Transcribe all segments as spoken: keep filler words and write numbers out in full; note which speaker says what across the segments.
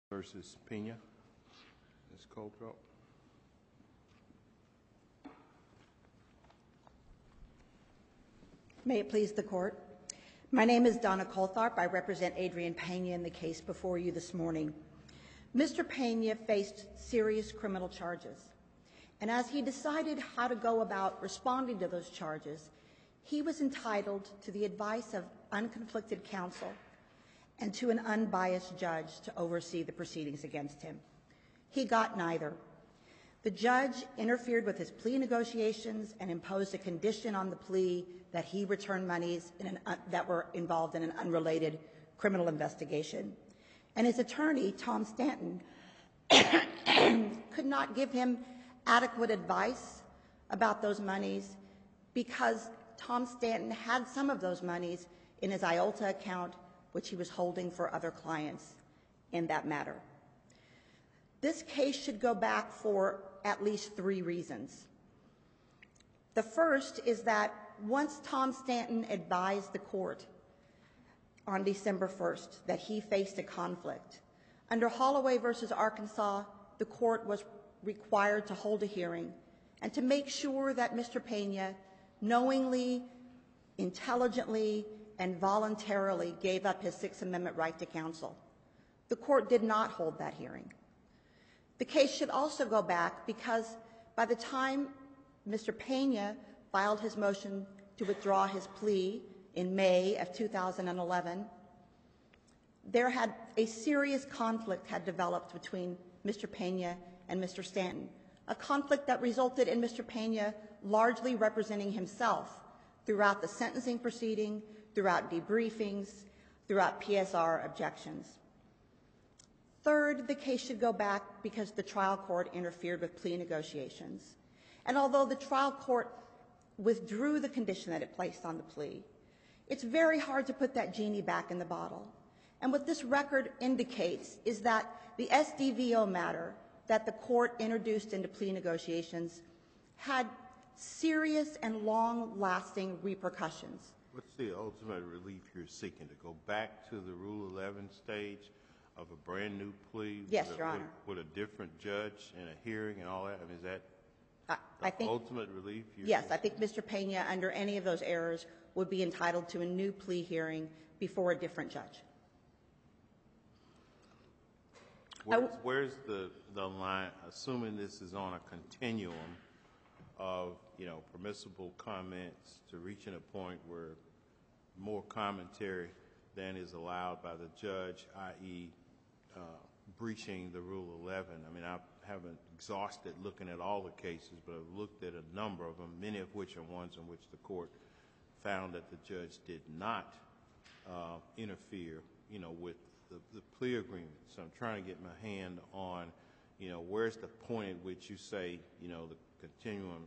Speaker 1: versus Pena. Miz Coldwell.
Speaker 2: May it please the Court. My name is Donna Coltharp. I represent Adrian Pena in the case before you this morning. Mister Pena faced serious criminal charges, and as he decided how to go about responding to those charges, he was entitled to the advice of unconflicted counsel and to an unbiased judge to oversee the proceedings against him. He got neither. The judge interfered with his plea negotiations and imposed a condition on the plea that he return monies in an, uh, that were involved in an unrelated criminal investigation. And his attorney, Tom Stanton, could not give him adequate advice about those monies because Tom Stanton had some of those monies in his I O L T A account, which he was holding for other clients in that matter. This case should go back for at least three reasons. The first is that once Tom Stanton advised the court on December first that he faced a conflict, under Holloway versus Arkansas, the court was required to hold a hearing and to make sure that Mister Pena knowingly, intelligently, and voluntarily gave up his Sixth Amendment right to counsel. The court did not hold that hearing. The case should also go back because by the time Mister Pena filed his motion to withdraw his plea in May of two thousand eleven, there had a serious conflict had developed between Mister Pena and Mister Stanton, a conflict that resulted in Mister Pena largely representing himself throughout the sentencing proceeding, throughout debriefings, throughout P S R objections. Third, the case should go back because the trial court interfered with plea negotiations. And although the trial court withdrew the condition that it placed on the plea, it's very hard to put that genie back in the bottle. And what this record indicates is that the S D V O matter that the court introduced into plea negotiations had serious and long-lasting repercussions.
Speaker 1: What's the ultimate relief you're seeking? To go back to the Rule eleven stage of a brand new plea?
Speaker 2: Yes,
Speaker 1: with
Speaker 2: Your
Speaker 1: a,
Speaker 2: Honor.
Speaker 1: With, with a different judge and a hearing and all that? I mean, is that
Speaker 2: I,
Speaker 1: the
Speaker 2: I think,
Speaker 1: ultimate relief? You're
Speaker 2: yes,
Speaker 1: seeking?
Speaker 2: I think Mister Pena, under any of those errors, would be entitled to a new plea hearing before a different judge.
Speaker 1: Where's, where's the, the line, assuming this is on a continuum of, you know, permissible comments to reaching a point where more commentary than is allowed by the judge, that is, uh, breaching the Rule eleven. I mean, I haven't exhausted looking at all the cases, but I've looked at a number of them, many of which are ones in which the court found that the judge did not uh, interfere, you know, with the, the plea agreement. So I'm trying to get my hand on, you know, where's the point at which you say, you know, the continuum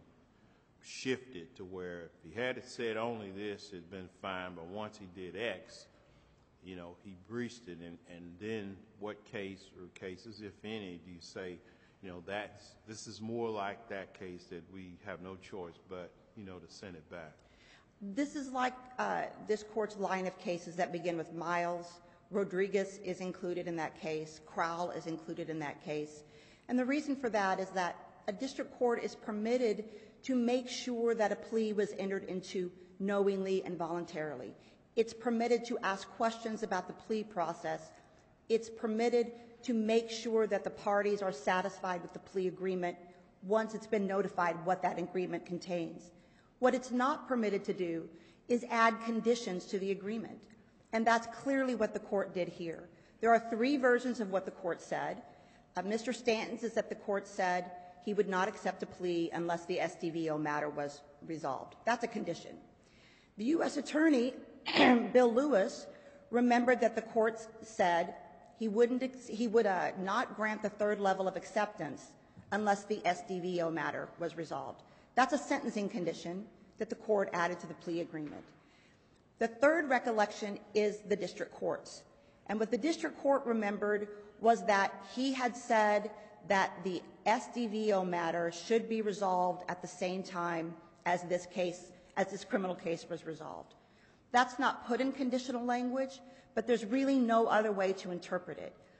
Speaker 1: shifted to where if he had it said only this, it'd been fine, but once he did X, you know, he breached it, and, and then what case or cases, if any, do you say, you know, that's, this is more like that case that we have no choice but, you know, to send it back?
Speaker 2: This is like uh, this court's line of cases that begin with Miles. Rodriguez is included in that case. Crowell is included in that case. And the reason for that is that a district court is permitted to make sure that a plea was entered into knowingly and voluntarily. It's permitted to ask questions about the plea process. It's permitted to make sure that the parties are satisfied with the plea agreement once it's been notified what that agreement contains. What it's not permitted to do is add conditions to the agreement. And that's clearly what the court did here. There are three versions of what the court said. Uh, Mister Stanton's is that the court said he would not accept a plea unless the S D V O matter was resolved. That's a condition. The U S Attorney, Bill Lewis, remembered that the court said he wouldn't he would uh, not grant the third level of acceptance unless the S D V O matter was resolved. That's a sentencing condition that the court added to the plea agreement. The third recollection is the district court's. And what the district court remembered was that he had said that the S D V O matter should be resolved at the same time as this case, as this criminal case was resolved. That's not put in conditional language, but there's really no other way to interpret it.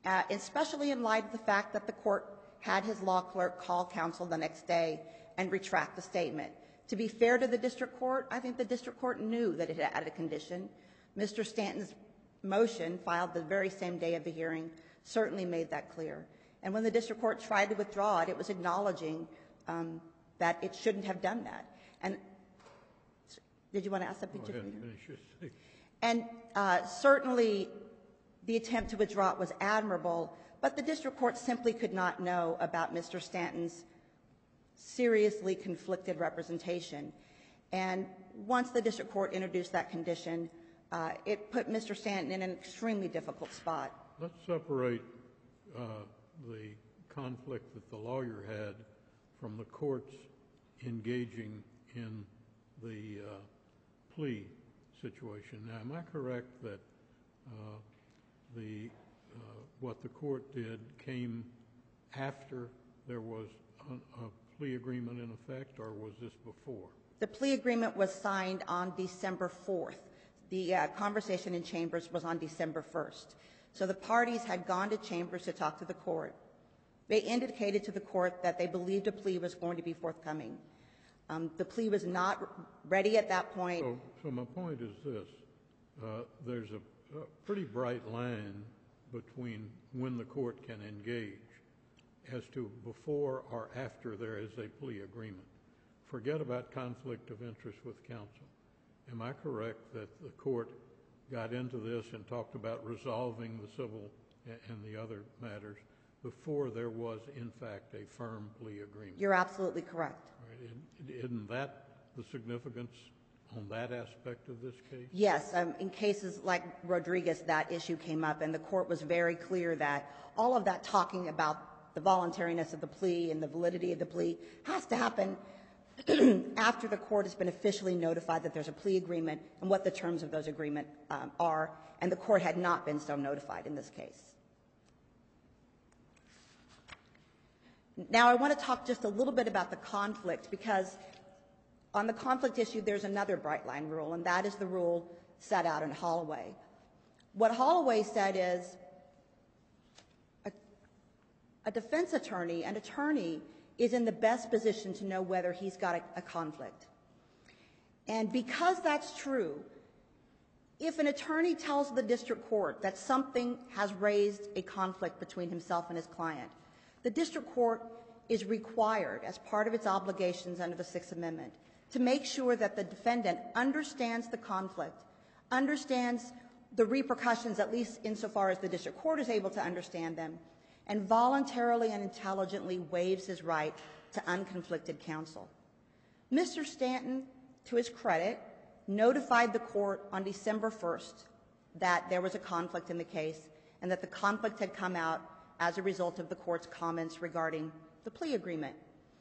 Speaker 2: uh, especially in light of the fact that the court had his law clerk call counsel the next day and retract the statement. To be fair to the district court, I think the district court knew that it had added a condition. Mister Stanton's motion, filed the very same day of the hearing, certainly made that clear. And when the district court tried to withdraw it, it was acknowledging um, that it shouldn't have done that. And did you want to ask something?
Speaker 3: Go ahead, finish your
Speaker 2: And uh, certainly the attempt to withdraw it was admirable, but the district court simply could not know about Mister Stanton's seriously conflicted representation. And once the district court introduced that condition, uh, it put Mister Stanton in an extremely difficult spot.
Speaker 3: Let's separate uh, the conflict that the lawyer had from the courts engaging in the uh, plea situation. Now, am I correct that uh, the uh, what the court did came after there was a, a plea agreement in effect, or was this before?
Speaker 2: The plea agreement was signed on December fourth. The uh, conversation in chambers was on December first. So the parties had gone to chambers to talk to the court. They indicated to the court that they believed a plea was going to be forthcoming. Um, the plea was not ready at that point.
Speaker 3: So, so my point is this. Uh, there's a, a pretty bright line between when the court can engage as to before or after there is a plea agreement. Forget about conflict of interest with counsel. Am I correct that the court got into this and talked about resolving the civil and the other matters before there was, in fact, a firm plea agreement?
Speaker 2: You're absolutely correct.
Speaker 3: All right. Isn't that the significance on that aspect of this case?
Speaker 2: Yes. Um, in cases like Rodriguez, that issue came up, and the court was very clear that all of that talking about the voluntariness of the plea and the validity of the plea has to happen after the court has been officially notified that there's a plea agreement and what the terms of those agreement um, are, and the court had not been so notified in this case. Now, I want to talk just a little bit about the conflict, because on the conflict issue, there's another bright line rule, and that is the rule set out in Holloway. What Holloway said is a, a defense attorney, an attorney, is in the best position to know whether he's got a, a conflict. And because that's true, if an attorney tells the district court that something has raised a conflict between himself and his client, the district court is required, as part of its obligations under the Sixth Amendment, to make sure that the defendant understands the conflict, understands the repercussions, at least insofar as the district court is able to understand them, and voluntarily and intelligently waives his right to unconflicted counsel. Mister Stanton, to his credit, notified the court on December first that there was a conflict in the case and that the conflict had come out as a result of the court's comments regarding the plea agreement.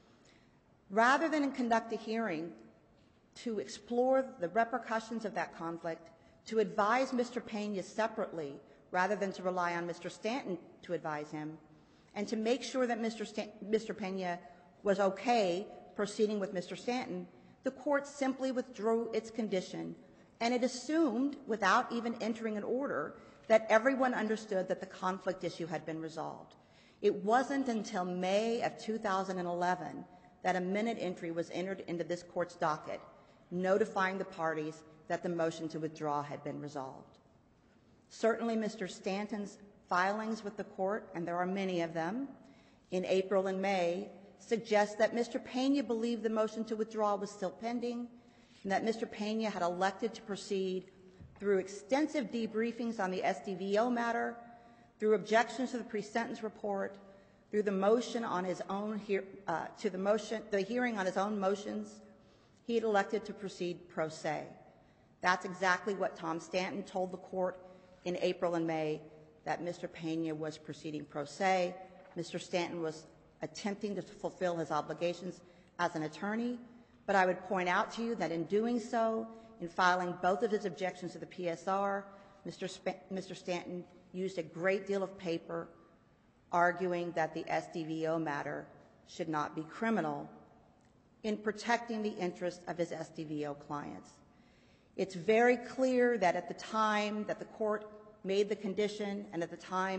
Speaker 2: Rather than conduct a hearing to explore the repercussions of that conflict, to advise Mister Pena separately rather than to rely on Mister Stanton to advise him, and to make sure that Mister Stan- Mister Pena was okay proceeding with Mister Stanton, the court simply withdrew its condition, and it assumed, without even entering an order, that everyone understood that the conflict issue had been resolved. It wasn't until May of two thousand eleven that a minute entry was entered into this court's docket, notifying the parties that the motion to withdraw had been resolved. Certainly, Mister Stanton's filings with the court, and there are many of them, in April and May, suggest that Mister Pena believed the motion to withdraw was still pending, and that Mister Pena had elected to proceed through extensive debriefings on the S D V O matter, through objections to the pre-sentence report, through the motion on his own he- uh, to the motion, the hearing on his own motions, he had elected to proceed pro se. That's exactly what Tom Stanton told the court in April and May, that Mister Pena was proceeding pro se. Mister Stanton was attempting to fulfill his obligations as an attorney, but I would point out to you that in doing so, in filing both of his objections to the P S R, Mister Sp- Mister Stanton used a great deal of paper arguing that the S D V O matter should not be criminal in protecting the interests of his S D V O clients. It's very clear that at the time that the court made the condition and at the time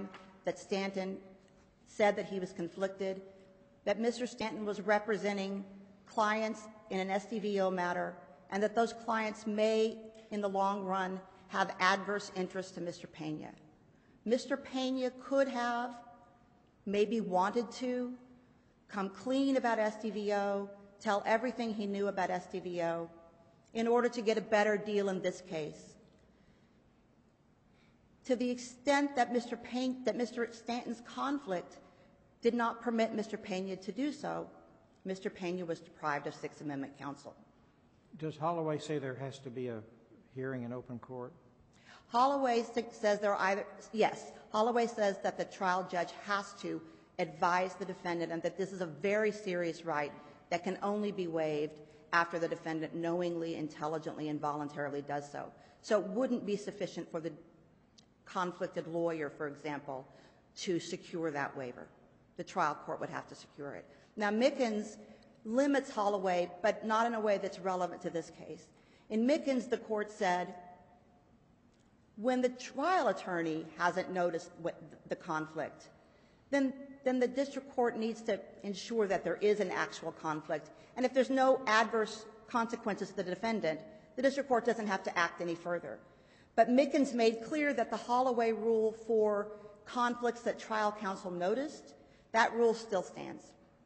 Speaker 2: that Stanton said that he was conflicted, that Mister Stanton was representing clients in an S D V O matter, and that those clients may, in the long run, have adverse interest to Mister Pena. Mister Pena could have, maybe wanted to, come clean about S D V O, tell everything he knew about S D V O, in order to get a better deal in this case. To the extent that Mister Pena, that Mister Stanton's conflict did not permit Mister Pena to do so, Mister Pena was deprived of Sixth Amendment counsel.
Speaker 4: Does Holloway say there has to be a hearing in open court?
Speaker 2: Holloway says there are either, yes, Holloway says that the trial judge has to advise the defendant and that this is a very serious right that can only be waived after the defendant knowingly, intelligently, and voluntarily does so. So it wouldn't be sufficient for the conflicted lawyer, for example, to secure that waiver. The trial court would have to secure it. Now, Mickens limits Holloway, but not in a way that's relevant to this case. In Mickens, the court said, when the trial attorney hasn't noticed what the conflict, then, then the district court needs to ensure that there is an actual conflict. And if there's no adverse consequences to the defendant, the district court doesn't have to act any further. But Mickens made clear that the Holloway rule for conflicts that trial counsel noticed, that rule still stands.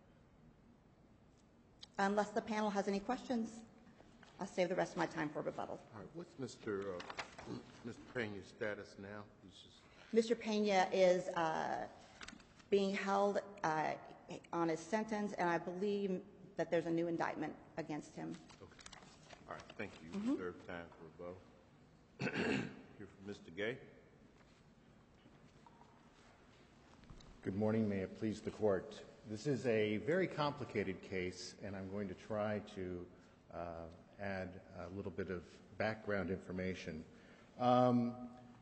Speaker 2: Unless the panel has any questions, I'll save the rest of my time for rebuttal.
Speaker 1: All right. What's Mister Uh, Mister Pena's status now? He's just...
Speaker 2: Mister Pena is uh, being held uh, on his sentence, and I believe that there's a new indictment against him.
Speaker 1: Okay. All right. Thank you. You reserve time for rebuttal. Here from Mister Gay.
Speaker 5: Good morning. May it please the court. This is a very complicated case, and I'm going to try to uh, add a little bit of background information. Um,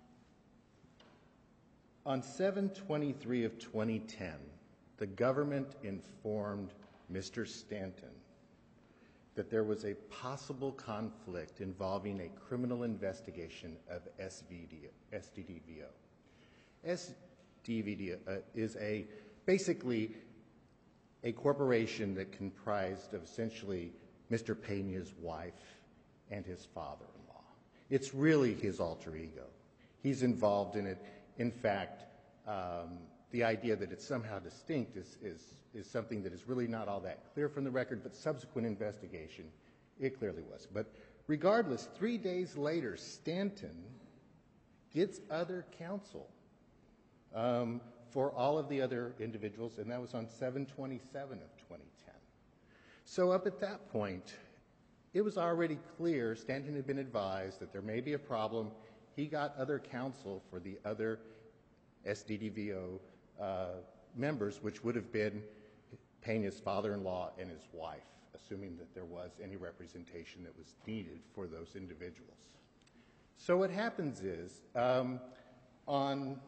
Speaker 5: on seven twenty-three of twenty ten, the government informed Mister Stanton that there was a possible conflict involving a criminal investigation of S D D V O. S D V O uh, is a basically a corporation that comprised of essentially Mister Pena's wife and his father-in-law. It's really his alter ego. He's involved in it. In fact, um, the idea that it's somehow distinct is, is, is something that is really not all that clear from the record, but subsequent investigation, it clearly was. But regardless, three days later, Stanton gets other counsel um, for all of the other individuals, and that was on seven twenty-seven of twenty ten. So up at that point, it was already clear, Stanton had been advised that there may be a problem. He got other counsel for the other S D D V O uh, members, which would have been Pena's father-in-law and his wife, assuming that there was any representation that was needed for those individuals. So what happens is, um, on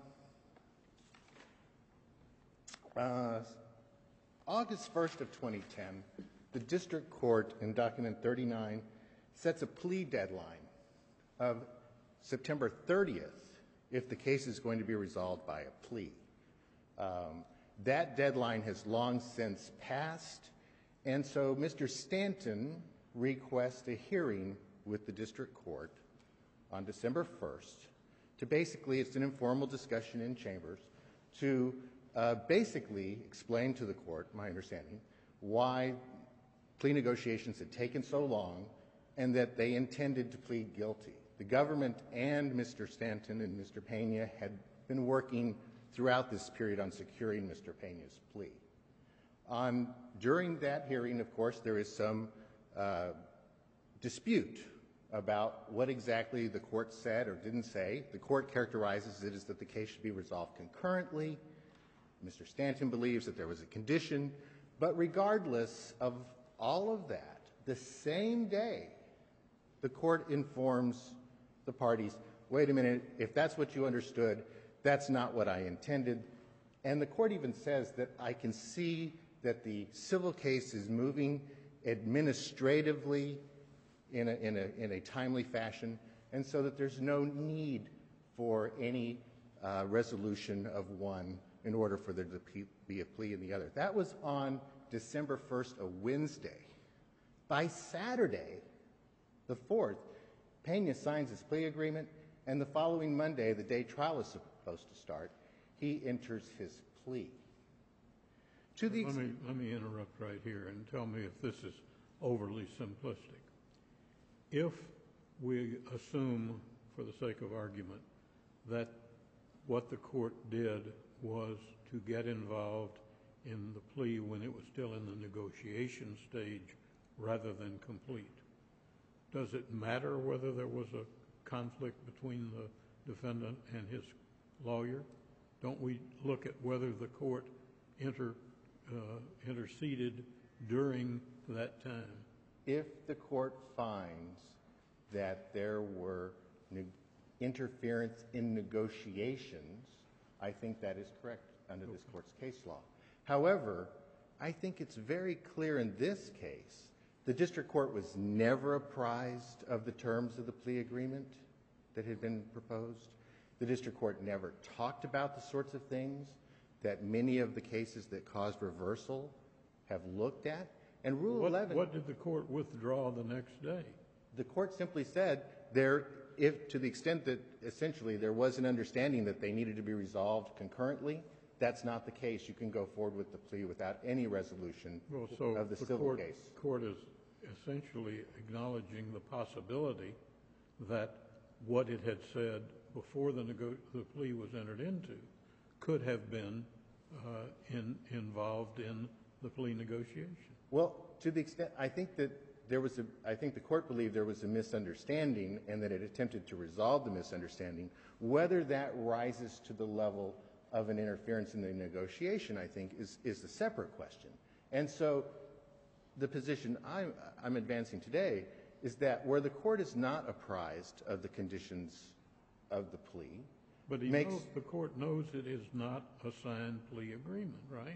Speaker 5: uh, August first of twenty ten, the district court in document thirty-nine sets a plea deadline of September thirtieth if the case is going to be resolved by a plea. Um, that deadline has long since passed, and so Mister Stanton requests a hearing with the district court on December first to basically, it's an informal discussion in chambers, to uh, basically explain to the court, my understanding, why plea negotiations had taken so long and that they intended to plead guilty. The government and Mister Stanton and Mister Pena had been working throughout this period on securing Mister Pena's plea. On, during that hearing, of course, there is some uh, dispute about what exactly the court said or didn't say. The court characterizes it as that the case should be resolved concurrently. Mister Stanton believes that there was a condition, but regardless of all of that, the same day, the court informs the parties, wait a minute, if that's what you understood, that's not what I intended. And the court even says that I can see that the civil case is moving administratively in a, in a, in a timely fashion, and so that there's no need for any uh, resolution of one in order for there to be a plea in the other. That was on December first, a Wednesday. By Saturday, the fourth, Pena signs his plea agreement, and the following Monday, the day trial is supposed to start, he enters his plea. To the
Speaker 3: let, me, let me interrupt right here and tell me if this is overly simplistic. If we assume, for the sake of argument, that what the court did was to get involved in the plea when it was still in the negotiation stage rather than complete, does it matter whether there was a conflict between the defendant and his lawyer? Don't we look at whether the court inter, uh, interceded during that time?
Speaker 5: If the court finds that there were ne- interference in negotiations, I think that is correct under this court's case law. However, I think it's very clear in this case the district court was never apprised of the terms of the plea agreement that had been proposed. The district court never talked about the sorts of things that many of the cases that caused reversal have looked at. And Rule
Speaker 3: what,
Speaker 5: eleven...
Speaker 3: What did the court withdraw the next day?
Speaker 5: The court simply said there, if to the extent that essentially there was an understanding that they needed to be resolved concurrently, that's not the case. You can go forward with the plea without any resolution
Speaker 3: well, so
Speaker 5: of the,
Speaker 3: the
Speaker 5: civil
Speaker 3: court,
Speaker 5: case.
Speaker 3: The court is essentially acknowledging the possibility that what it had said before the, nego- the plea was entered into could have been uh, in, involved in the plea negotiation.
Speaker 5: Well, to the extent, I think that there was a, I think the court believed there was a misunderstanding and that it attempted to resolve the misunderstanding. Whether that rises to the level of an interference in the negotiation, I think, is, is a separate question. And so the position I'm, I'm advancing today is that where the court is not apprised of the conditions of the plea,
Speaker 3: but he
Speaker 5: makes,
Speaker 3: knows, the court knows it is not a signed plea agreement, right?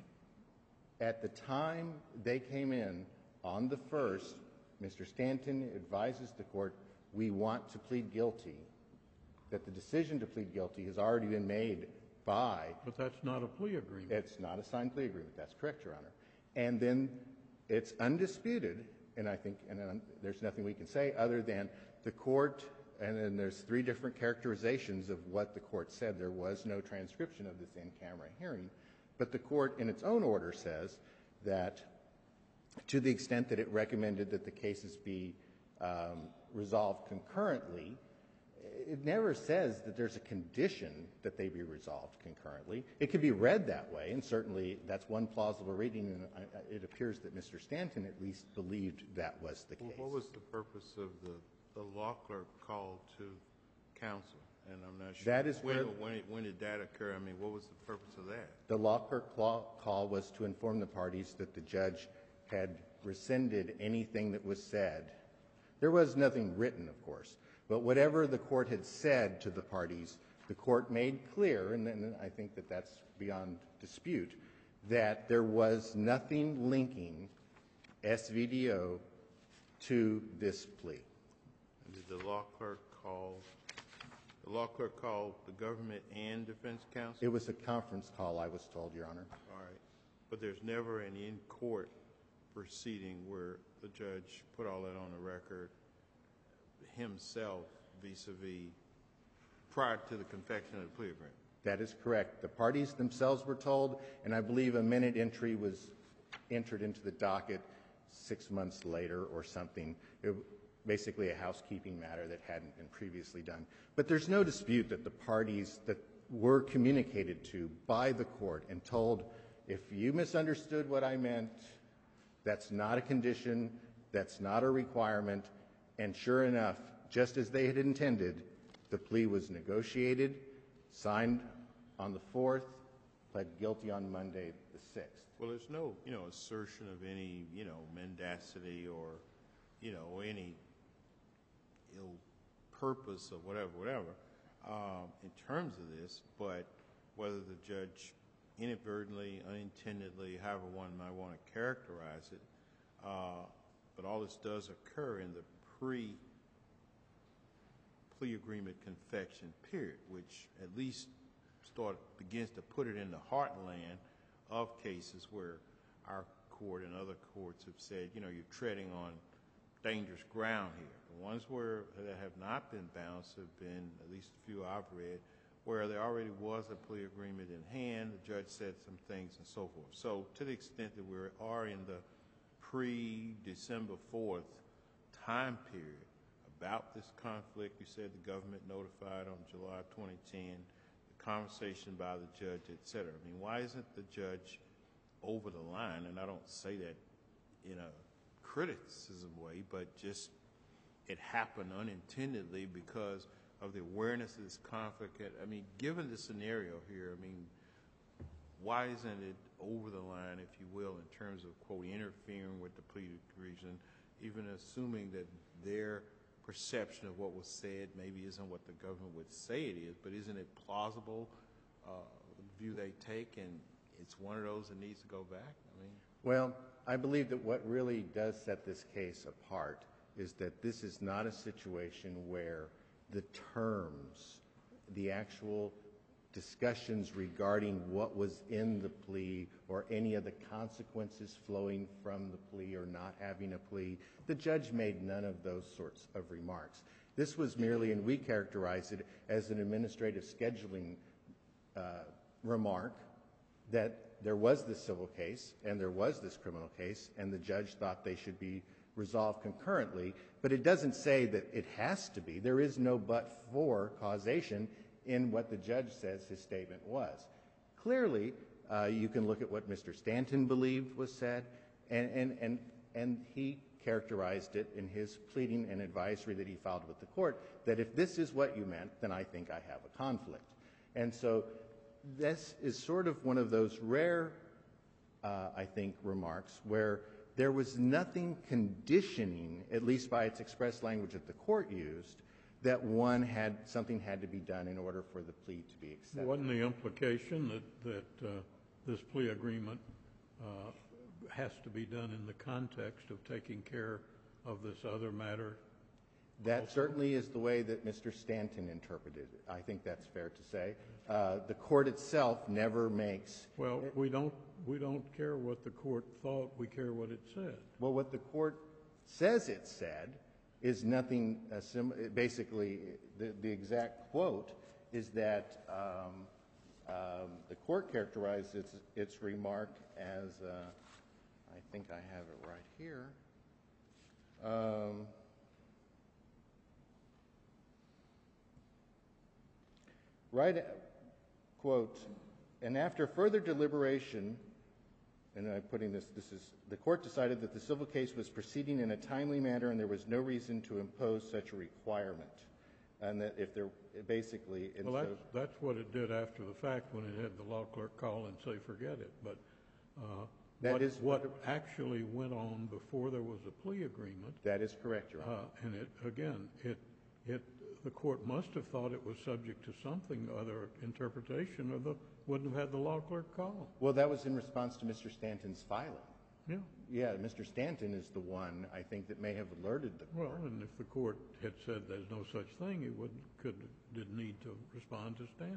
Speaker 5: At the time they came in on the first, Mister Stanton advises the court, we want to plead guilty, that the decision to plead guilty has already been made by...
Speaker 3: But that's not a plea agreement.
Speaker 5: It's not a signed plea agreement. That's correct, Your Honor. And then it's undisputed, and I think and um, there's nothing we can say other than the court, and then there's three different characterizations of what the court said. There was no transcription of this in-camera hearing, but the court in its own order says that to the extent that it recommended that the cases be um, resolved concurrently, it never says that there's a condition that they be resolved concurrently. It could be read that way, and certainly that's one plausible reading, and I, I, it appears that Mister Stanton at least believed that was the case.
Speaker 1: Well, what was the purpose of the, the law clerk call to counsel? And I'm not sure.
Speaker 5: That is
Speaker 1: when,
Speaker 5: where,
Speaker 1: when, it, when did that occur? I mean, what was the purpose of that?
Speaker 5: The law clerk call was to inform the parties that the judge had rescinded anything that was said. There was nothing written, of course, but whatever the court had said to the parties, the court made clear, and, and I think that that's beyond dispute, that there was nothing linking S V D O to this plea.
Speaker 1: And did the law clerk call, the law clerk called the government and defense counsel?
Speaker 5: It was a conference call, I was told, Your Honor.
Speaker 1: All right. But there's never an in-court proceeding where the judge put all that on the record himself vis-a-vis prior to the confection of the plea agreement.
Speaker 5: That is correct. The parties themselves were told, and I believe a minute entry was entered into the docket six months later or something. It, basically a housekeeping matter that hadn't been previously done. But there's no dispute that the parties that were communicated to by the court and told, if you misunderstood what I meant, that's not a condition, that's not a requirement, and sure enough, just as they had intended, the plea was negotiated, signed on the fourth, pled guilty on Monday the sixth.
Speaker 1: Well, there's no, you know, assertion of any, you know, mendacity or, you know, any ill purpose or whatever, whatever, um, in terms of this, but whether the judge inadvertently, unintendedly, however one might want to characterize it, uh, but all this does occur in the pre plea agreement confection period, which at least start begins to put it in the heartland of cases where our court and other courts have said, you know, you're treading on dangerous ground here. The ones where that have not been bounced have been, at least a few I've read, where there already was a plea agreement in hand, the judge said some things and so forth. So to the extent that we are in the pre-December fourth time period about this conflict, you said the government notified on July twenty ten, the conversation by the judge, et cetera. I mean, why isn't the judge over the line? And I don't say that in a criticism way, but just it happened unintendedly because of the awareness of this conflict. I mean, given the scenario here, I mean, why isn't it over the line, if you will, in terms of, quote, interfering with the plea agreement, even assuming that their perception of what was said maybe isn't what the government would say it is, but isn't it plausible, uh, the view they take, and it's one of those that needs to go back? I mean,
Speaker 5: well, I believe that what really does set this case apart is that this is not a situation where the terms, the actual discussions regarding what was in the plea or any of the consequences flowing from the plea or not having a plea, the judge made none of those sorts of remarks. This was merely, and we characterize it as an administrative scheduling uh, remark, that there was this civil case and there was this criminal case, and the judge thought they should be resolved concurrently, but it doesn't say that it has to be. There is no but-for causation in what the judge says his statement was. Clearly, uh, you can look at what Mister Stanton believed was said, and, and, and, and he characterized it in his pleading and advisory that he filed with the court, that if this is what you meant, then I think I have a conflict. And so this is sort of one of those rare, uh, I think, remarks where there was nothing conditioning, at least by its express language that the court used, that one had, something had to be done in order for the plea to be accepted.
Speaker 3: Wasn't the implication that, that uh, this plea agreement uh, has to be done in the context of taking care of this other matter?
Speaker 5: That
Speaker 3: also?
Speaker 5: Certainly is the way that Mister Stanton interpreted it. I think that's fair to say. Uh, the court itself never makes...
Speaker 3: Well, we don't, we don't care what the court thought, we care what it said.
Speaker 5: Well, what the court says it said is nothing, uh, sim basically, the, the exact quote is that um, um, the court characterized its, its remark as, uh, I think I have it right here, um, right, at, quote, and after further deliberation, and I'm putting this, this is, the court decided that the civil case was proceeding in a timely manner and there was no reason to impose such a requirement. And that if there, basically...
Speaker 3: Well, that's, that's what it did after the fact when it had the law clerk call and say, forget it. But uh,
Speaker 5: that
Speaker 3: what,
Speaker 5: is
Speaker 3: what actually went on before there was a plea agreement...
Speaker 5: That is correct, Your Honor.
Speaker 3: Uh, and it, again, it, it, the court must have thought it was subject to something, other interpretation, or the, wouldn't have had the law clerk call.
Speaker 5: Well, that was in response to Mister Stanton's filing.
Speaker 3: Yeah.
Speaker 5: Yeah, Mister Stanton is the one, I think, that may have alerted the court.
Speaker 3: Well, and if the court had said there's no such thing, it wouldn't, could, didn't need to respond to Stanton.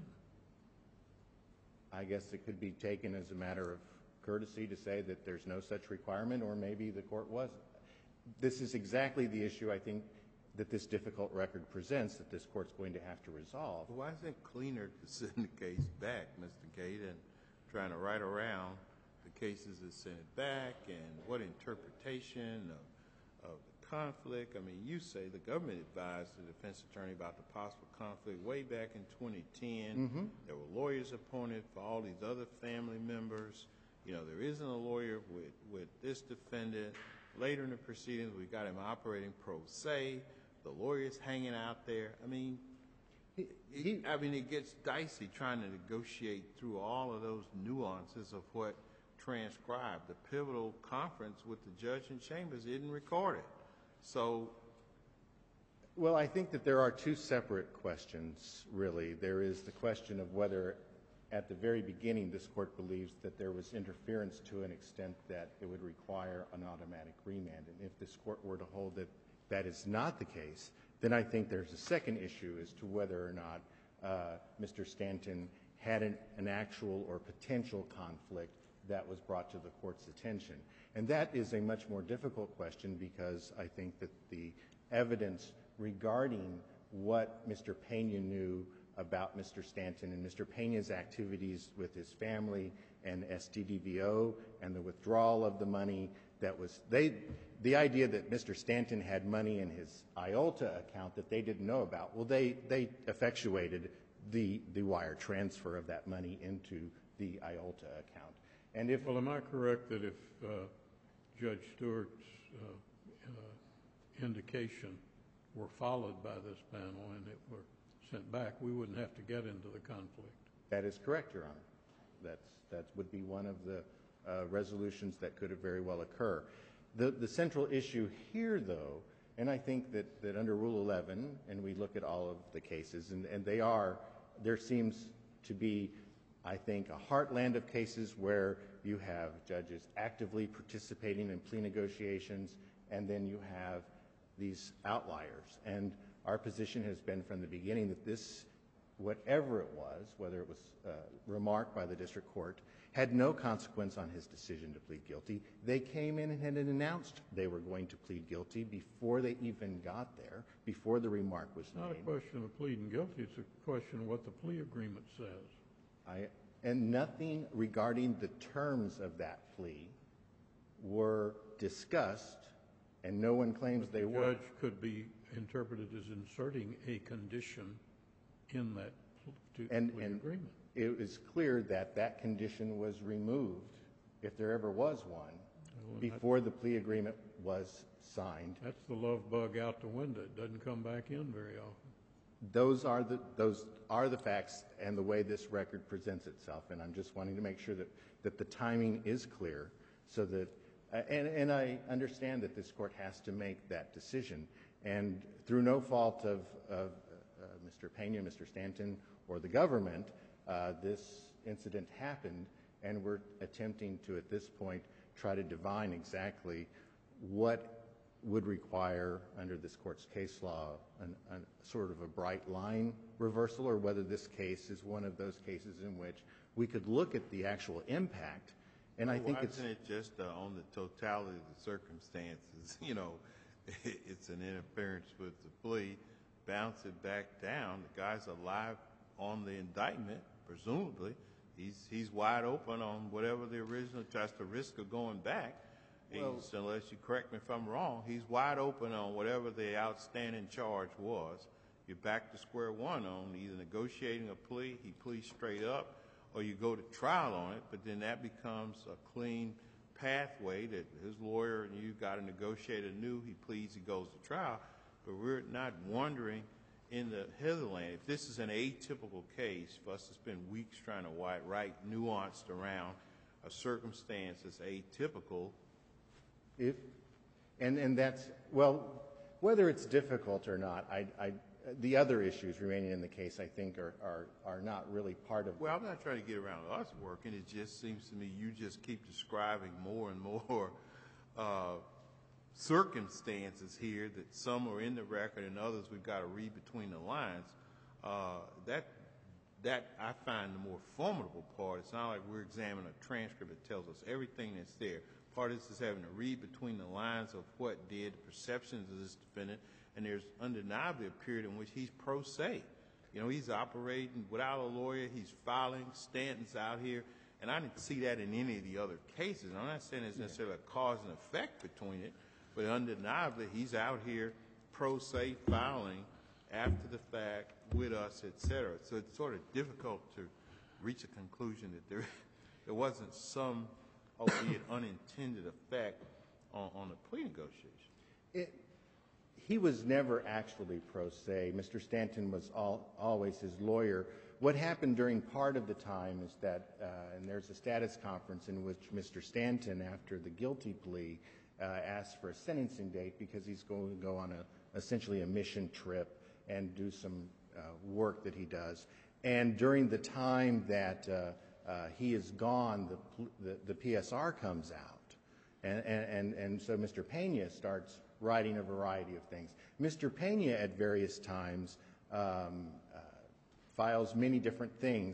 Speaker 5: I guess it could be taken as a matter of courtesy to say that there's no such requirement, or maybe the court wasn't. This is exactly the issue, I think, that this difficult record presents that this court's going to have to resolve.
Speaker 1: why isn't it cleaner to send the case back, Mister Gate, and trying to write around the cases that sent it back and what interpretation of, of the conflict? I mean, you say the government advised the defense attorney about the possible conflict way back in twenty ten.
Speaker 5: Mm-hmm.
Speaker 1: There were lawyers appointed for all these other family members. You know, there isn't a lawyer with, with this defendant. Later in the proceedings, we got him operating pro se. The lawyer's hanging out there. I mean,
Speaker 5: He,
Speaker 1: It, I mean, it gets dicey trying to negotiate through all of those nuances of what transcribed. The pivotal conference with the judge in chambers isn't recorded. So,
Speaker 5: well, I think that there are two separate questions, really. There is the question of whether, at the very beginning, this court believes that there was interference to an extent that it would require an automatic remand. And if this court were to hold that that is not the case, then I think there's a second issue as to whether or not uh, Mister Stanton had an, an actual or potential conflict that was brought to the court's attention. And that is a much more difficult question because I think that the evidence regarding what Mister Pena knew about Mister Stanton and Mister Pena's activities with his family and S T D V O and the withdrawal of the money that was, they, the idea that Mister Stanton had money in his I O L T A account that they didn't know about, well, they, they effectuated the, the wire transfer of that money into the I O L T A account. And if,
Speaker 3: well, am I correct that if uh, Judge Stewart's uh, uh, indication were followed by this panel and it were sent back, we wouldn't have to get into the conflict?
Speaker 5: that is correct, Your Honor. That's, that would be one of the uh, resolutions that could have very well occur. The, the central issue here, though, and I think that, that under Rule eleven, and we look at all of the cases, and, and they are, there seems to be, I think, a heartland of cases where you have judges actively participating in plea negotiations, and then you have these outliers. And our position has been from the beginning that this, whatever it was, whether it was uh, remarked by the district court, had no consequence on his decision to plead guilty. They came in and had announced they were going to plead guilty before they even got there, before the remark was made.
Speaker 3: It's not a question of pleading guilty, it's a question of what the plea agreement says.
Speaker 5: I, and nothing regarding the terms of that plea were discussed, and no one claims
Speaker 3: But
Speaker 5: they
Speaker 3: the
Speaker 5: were.
Speaker 3: judge could be interpreted as inserting a condition in that pl- to
Speaker 5: And,
Speaker 3: plea
Speaker 5: and
Speaker 3: agreement.
Speaker 5: it was clear that that condition was removed, if there ever was one,
Speaker 3: Well,
Speaker 5: before the plea agreement was signed.
Speaker 3: That's the love bug out the window. It doesn't come back in very often.
Speaker 5: Those are the those are the facts and the way this record presents itself, and I'm just wanting to make sure that, that the timing is clear, so that uh, and and I understand that this court has to make that decision, and through no fault of, of uh, Mister Pena, Mister Stanton, or the government, uh, this incident happened, and we're attempting to at this point try to divine exactly what would require, under this court's case law, an, an, sort of a bright line reversal, or whether this case is one of those cases in which we could look at the actual impact. And I think
Speaker 1: Why
Speaker 5: it's
Speaker 1: isn't it just uh, on the totality of the circumstances? You know, it's an interference with the plea. Bounce it back down. The guy's alive on the indictment, presumably. He's he's wide open on whatever the original, just the risk of going back. He's, unless you correct me if I'm wrong, he's wide open on whatever the outstanding charge was. You're back to square one on either negotiating a plea, he pleads straight up, or you go to trial on it, but then that becomes a clean pathway that his lawyer and you got to negotiate anew. He pleads, he goes to trial. But we're not wondering in the hitherland, if this is an atypical case for us to spend weeks trying to write nuanced around a circumstance that's atypical.
Speaker 5: if and and that's well, whether it's difficult or not. I, I the other issues remaining in the case, I think, are are are not really part of.
Speaker 1: Well, I'm not trying to get around us working. It just seems to me you just keep describing more and more uh, circumstances here that some are in the record and others we've got to read between the lines. Uh, that that I find the more formidable part. It's not like we're examining a transcript that tells us everything that's there. Part of this is having to read between the lines of what did, the perceptions of this defendant, and there's undeniably a period in which he's pro se. You know, he's operating without a lawyer. He's filing. Stanton's out here. And I didn't see that in any of the other cases. I'm not saying there's necessarily a cause and effect between it, but undeniably he's out here pro se filing after the fact with us, et cetera. So it's sort of difficult to reach a conclusion that there, there wasn't some, albeit unintended, effect on, on the plea negotiation.
Speaker 5: It, he was never actually pro se. Mister Stanton was all, always his lawyer. What happened during part of the time is that, uh, and there's a status conference in which Mister Stanton, after the guilty plea, uh, asked for a sentencing date because he's going to go on a, essentially a mission trip and do some uh, work that he does. And during the time that uh, uh, he is gone, the, the, the P S R comes out. And, and, and so Mister Pena starts writing a variety of things. Mister Pena at various times um, uh, files many different things,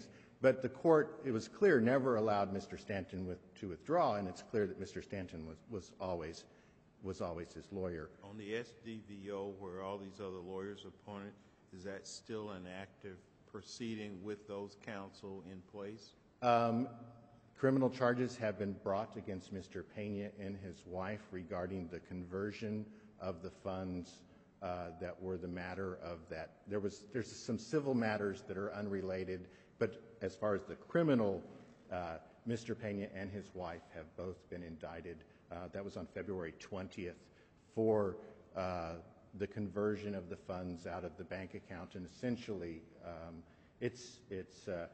Speaker 5: But the court, it was clear, never allowed Mister Stanton with, to withdraw, and it's clear that Mister Stanton was, was always was always his lawyer.
Speaker 1: On the S D V O, where all these other lawyers appointed, is that still an active proceeding with those counsel in place?
Speaker 5: Um, criminal charges have been brought against Mister Pena and his wife regarding the conversion of the funds uh, that were the matter of that. There was there's some civil matters that are unrelated, but as far as the criminal, uh, Mister Pena and his wife have both been indicted. Uh, that was on February twentieth for uh, the conversion of the funds out of the bank account, and essentially um, it's it's uh,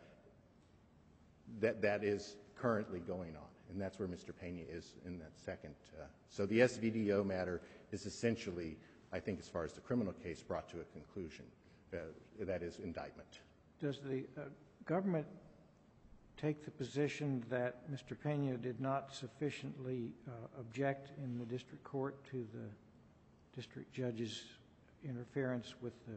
Speaker 5: that that is currently going on, and that's where Mister Pena is in that second. Uh, so the S V D O matter is essentially, I think, as far as the criminal case, brought to a conclusion. Uh, that is indictment.
Speaker 4: Does the uh, government take the position that Mister Pena did not sufficiently uh, object in the district court to the district judge's interference with the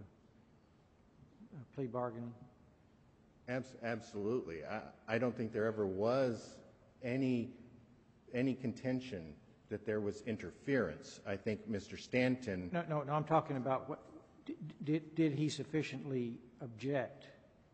Speaker 4: uh, plea bargaining?
Speaker 5: Abs- absolutely. I, I don't think there ever was any any contention that there was interference. I think Mister Stanton...
Speaker 4: No, no, no, I'm talking about what, did, did he sufficiently object?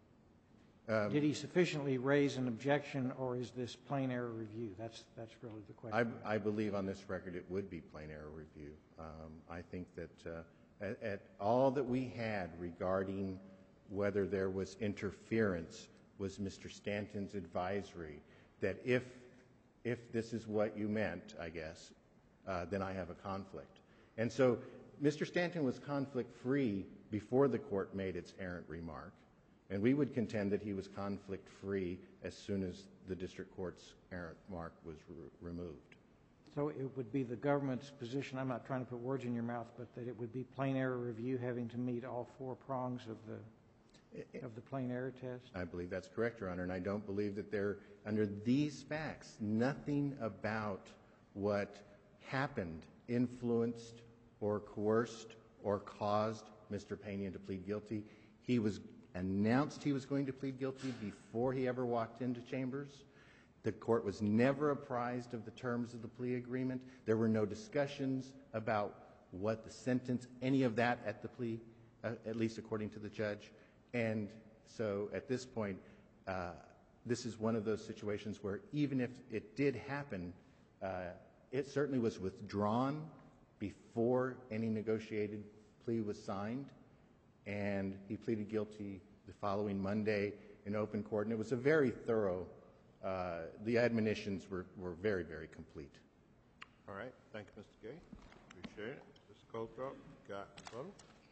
Speaker 4: Um, did he sufficiently raise an objection, or is this plain error review? That's, that's really the question.
Speaker 5: I, I believe on this record it would be plain error review. Um, I think that uh, at, at all that we had regarding whether there was interference was Mister Stanton's advisory that if if this is what you meant, I guess, uh, then I have a conflict. And so Mister Stanton was conflict-free before the court made its errant remark, and we would contend that he was conflict-free as soon as the district court's errant mark was re- removed.
Speaker 4: So it would be the government's position, I'm not trying to put words in your mouth, but that it would be plain error review having to meet all four prongs of the of the plain error test?
Speaker 5: I believe that's correct, Your Honor, and I don't believe that there, under these facts, nothing about what happened influenced or coerced or caused Mister Pena to plead guilty. He was announced he was going to plead guilty before he ever walked into chambers. The court was never apprised of the terms of the plea agreement. There were no discussions about what the sentence, any of that at the plea, uh, at least according to the judge. And so at this point, uh, this is one of those situations where even if it did happen, uh, it certainly was withdrawn before any negotiated plea was signed, and he pleaded guilty the following Monday in open court, and it was a very thorough, uh, the admonitions were, were very, very complete.
Speaker 1: All right. Thank you, Mister Gay. Appreciate it. Mister Coulthard, got a photo?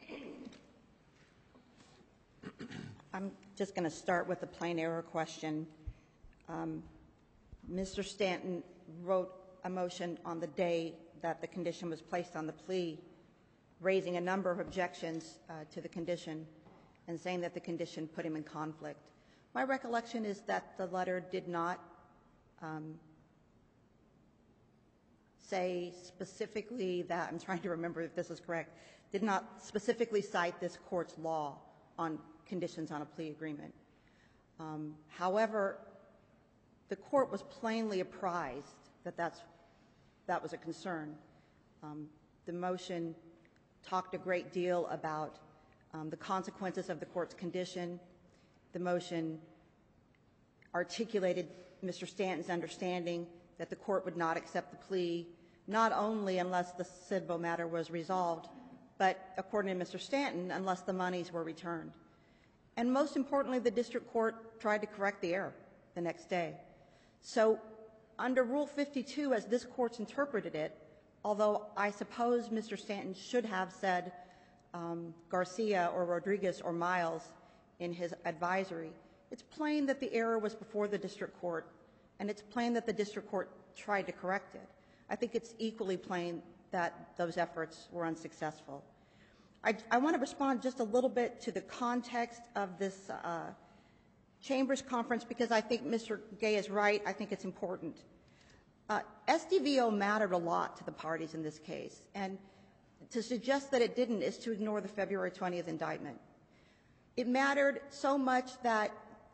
Speaker 2: I'm just going to start with the plain error question. Um, Mister Stanton wrote a motion on the day that the condition was placed on the plea, raising a number of objections uh, to the condition and saying that the condition put him in conflict. My recollection is that the letter did not um, say specifically that, I'm trying to remember if this is correct, did not specifically cite this court's law on conditions on a plea agreement. Um, however, the court was plainly apprised that that's, that was a concern. Um, the motion talked a great deal about um, the consequences of the court's condition. The motion articulated Mister Stanton's understanding that the court would not accept the plea, not only unless the civil matter was resolved, but according to Mister Stanton, unless the monies were returned. And most importantly, the district court tried to correct the error the next day. So under Rule fifty-two, as this court's interpreted it, although I suppose Mister Stanton should have said um, Garcia or Rodriguez or Miles in his advisory, it's plain that the error was before the district court, and it's plain that the district court tried to correct it. I think it's equally plain that those efforts were unsuccessful. I, I want to respond just a little bit to the context of this uh, Chambers conference because I think Mister Gay is right. I think it's important. Uh, S D V O mattered a lot to the parties in this case, and to suggest that it didn't is to ignore the February twentieth indictment. It mattered so much that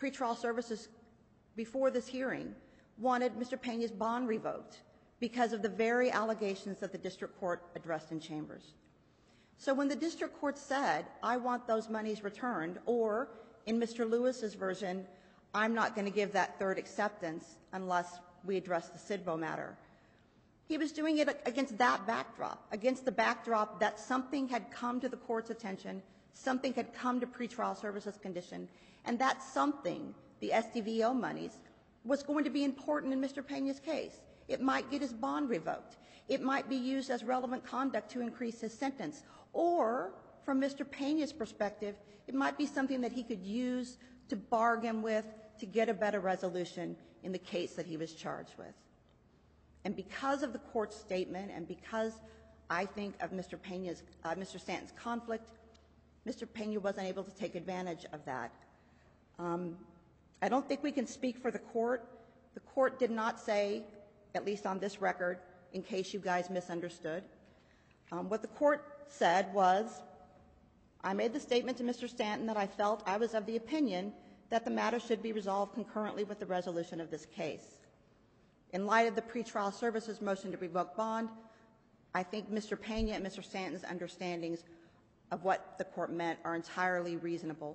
Speaker 2: pretrial services before this hearing wanted Mister Pena's bond revoked because of the very allegations that the district court addressed in chambers. So when the district court said, I want those monies returned, or in Mister Lewis's version, I'm not going to give that third acceptance unless we address the Sidbo matter, he was doing it against that backdrop, against the backdrop that something had come to the court's attention, something had come to pretrial services condition, and that something, the S D V O monies, was going to be important in Mister Pena's case. It might get his bond revoked. It might be used as relevant conduct to increase his sentence. Or, from Mister Pena's perspective, it might be something that he could use to bargain with to get a better resolution in the case that he was charged with. And because of the court's statement and because I think of Mister Pena's, uh, Mister Stanton's conflict, Mister Pena wasn't able to take advantage of that. Um, I don't think we can speak for the court. The court did not say, at least on this record, in case you guys misunderstood. Um, what the court said was, I made the statement to Mister Stanton that I felt I was of the opinion that the matter should be resolved concurrently with the resolution of this case. In light of the pretrial services motion to revoke bond, I think Mister Pena and Mister Stanton's understandings of what the court meant are entirely reasonable.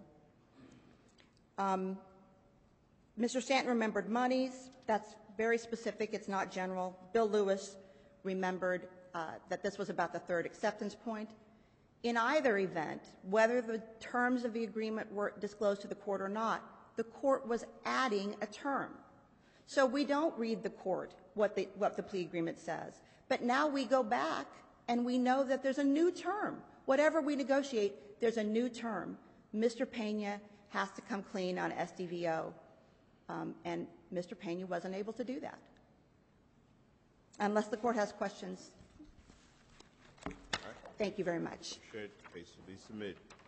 Speaker 2: Um, Mister Stanton remembered monies. That's very specific. It's not general. Bill Lewis remembered uh, that this was about the third acceptance point. In either event, whether the terms of the agreement were disclosed to the court or not, the court was adding a term. So we don't read the court what the, what the plea agreement says. But now we go back and we know that there's a new term. Whatever we negotiate, there's a new term. Mister Pena has to come clean on S D V O. Um, and Mister Pena wasn't able to do that. Unless the court has questions.
Speaker 1: All right.
Speaker 2: Thank you very much.
Speaker 1: Appreciate it. The case will be submitted.